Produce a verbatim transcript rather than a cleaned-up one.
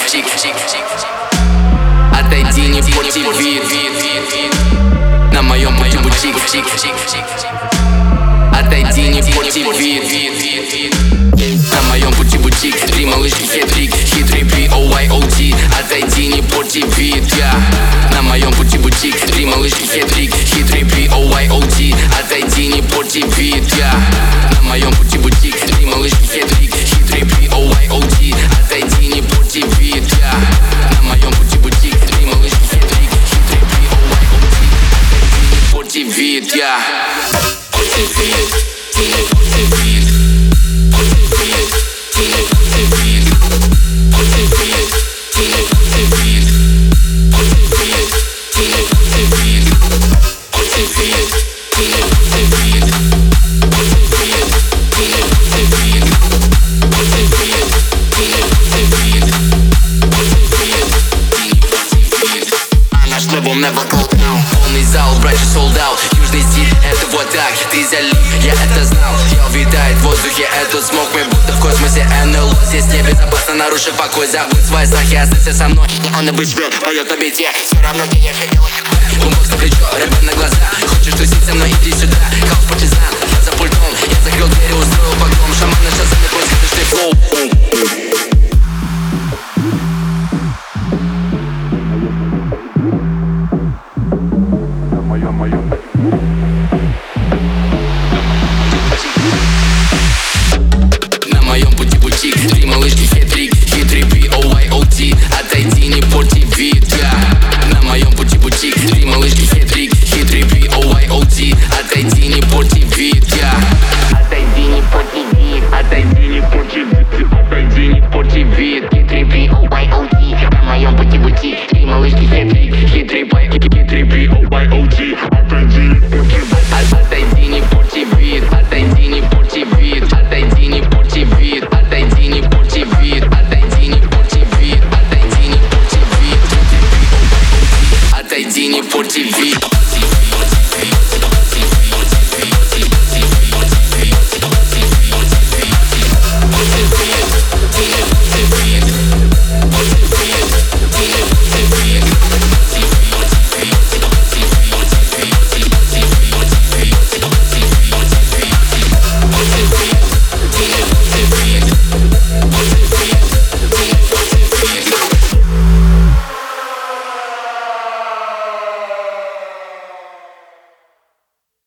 бутик. Отойди, не порти вид. На моем пути бутик. Отойди, не порти вид. На моем пути бутик. Три малышки хитрик, хитрый би о уай о ти. Отойди, не порти вид. На моем пути бутик. Три малышки хитрик, хитрый би о уай о ти. Отойди, не порти вид. На моем пути бутик. Три малышки хитрик, хитрый би о уай о ти. Отойди, не порти вид. На моем пути бутик. Три малышки хитрик, хитрый би о уай о ти. Отойди, не порти вид. Порти вид, не порти вид. Порти вид, не порти вид. Порти вид, не порти вид. Порти вид, не порти вид. Порти вид, не порти вид. Порти вид, не порти вид. Порти вид, не порти вид. Порти вид, не порти вид. А наш альбом не вокалкал. Полный зал, братья солдат. Южный стиль, это вот так. Ты залип, я это знал. Я витает в воздухе этот смог. Мы будто в космосе эн эл о. Здесь небезопасно, нарушив покой. Забудь свои страхи, останься со мной. Он и быть тебе, поет на бите. Все равно где я хотел. Бумбокс на плечо, рэпер на глаза. Хочешь тусить со мной, иди сюда. Хаус партизан, я за пультом. Я закрыл дверь и устроил погром. Шаман на шоссе, не просто ты флоу. На моем пути бутик. Три малышки хитрик, хитрый би о уай о ти. Отойди, не порти вид. На моем пути бутик. Три малышки хитрик, хитрый би о уай о ти. Отойди, не порти вид. Отойди, не порти вид. Отойди, не порти вид. Отойди, не порти вид. Хитрый би о уай о ти. На моем пути бутик. Три малышки хитрик, хитрый хитрый би о уай о ти. Отойди, не порти вид. Отойди, не порти вид. Отойди, не порти вид. Отойди, не порти вид. Отойди, не порти вид. Отойди, не порти вид. Отойди, не порти вид. Отойди, не порти вид.